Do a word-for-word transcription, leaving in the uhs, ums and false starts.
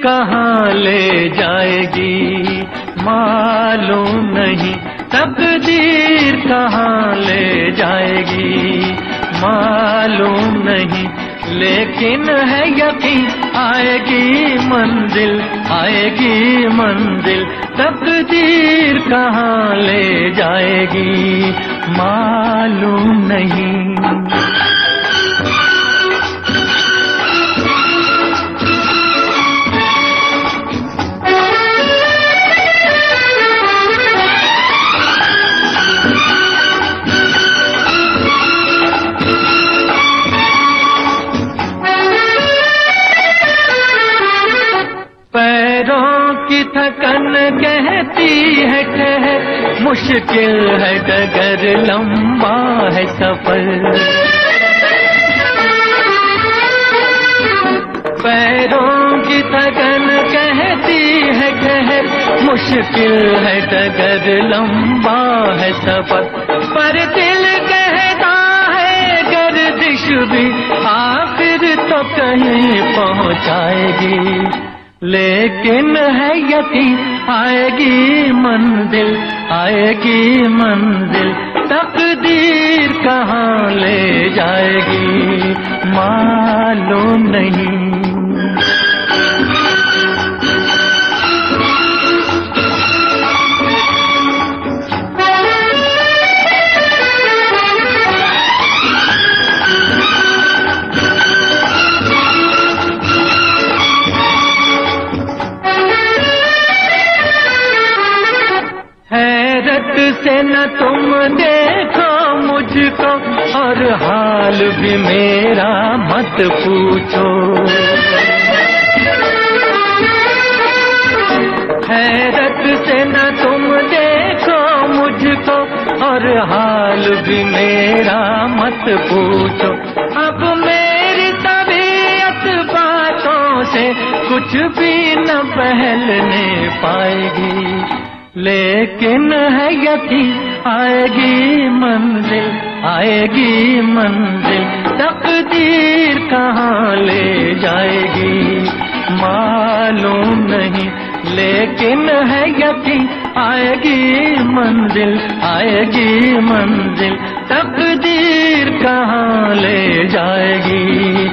कहाँ ले जाएगी मालूम नहीं, तकदीर कहाँ ले जाएगी मालूम नहीं, लेकिन है यकीन आएगी मंजिल, आएगी मंजिल, तकदीर कहाँ ले जाएगी मालूम नहीं। पैरों की थकन कहती है ठहर, मुश्किल है डगर लंबा है सफर। पैरों की थकन कहती है ठहर, मुश्किल है डगर लंबा है सफर। पर दिल कहता है गर्दिश भी आखिर तो कहीं पहुंचाएगी, लेकिन है यकीन आएगी मंजिल, आएगी मंजिल, तकदीर कहाँ ले जाएगी मालूम नहीं। हैरत से न तुम देखो मुझको और हाल भी मेरा मत पूछो। हैरत से न तुम देखो मुझको और हाल भी मेरा मत पूछो। अब मेरी तबीयत बातों से कुछ भी न बहलने पाएगी, लेकिन है यकीन आएगी मंजिल, आएगी मंजिल, तकदीर कहाँ ले जाएगी मालूम नहीं, लेकिन है यकीन आएगी मंजिल, आएगी मंजिल, तकदीर कहाँ ले जाएगी